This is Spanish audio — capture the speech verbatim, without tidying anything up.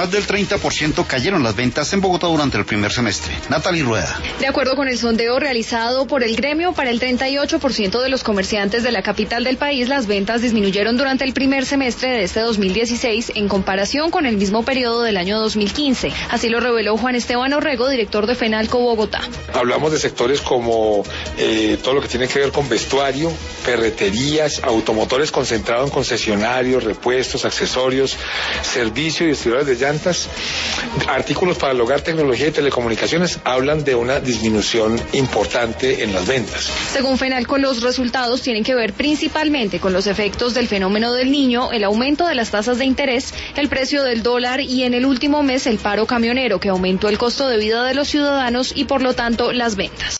más del treinta por ciento cayeron las ventas en Bogotá durante el primer semestre. Natalie Rueda. De acuerdo con el sondeo realizado por el gremio, para el treinta y ocho por ciento de los comerciantes de la capital del país, las ventas disminuyeron durante el primer semestre de este dos mil dieciséis en comparación con el mismo periodo del año dos mil quince. Así lo reveló Juan Esteban Orrego, director de FENALCO Bogotá. Hablamos de sectores como eh, todo lo que tiene que ver con vestuario, ferreterías, automotores concentrados en concesionarios, repuestos, accesorios, servicios y distribuidores de llantas, artículos para el hogar, tecnología y telecomunicaciones. Hablan de una disminución importante en las ventas. Según FENALCO, los resultados tienen que ver principalmente con los efectos del fenómeno del Niño, el aumento de las tasas de interés, el precio del dólar y en el último mes el paro camionero, que aumentó el costo de vida de los ciudadanos y por lo tanto las ventas.